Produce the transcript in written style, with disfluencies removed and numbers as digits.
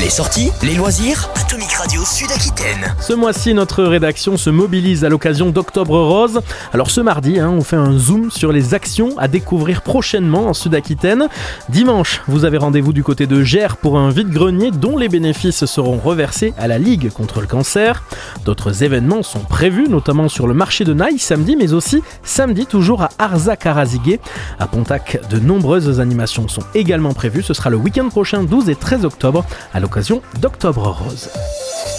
Les sorties, les loisirs, Atomic Radio Sud-Aquitaine. Ce mois-ci, notre rédaction se mobilise à l'occasion d'Octobre Rose. Alors ce mardi, on fait un zoom sur les actions à découvrir prochainement en Sud-Aquitaine. Dimanche, vous avez rendez-vous du côté de Gers pour un vide-grenier dont les bénéfices seront reversés à la Ligue contre le cancer. D'autres événements sont prévus, notamment sur le marché de Naï samedi, mais aussi samedi toujours à Arzac-Arazigué. À Pontac, de nombreuses animations sont également prévues. Ce sera le week-end prochain, 12 et 13 octobre, à l'occasion d'Octobre Rose.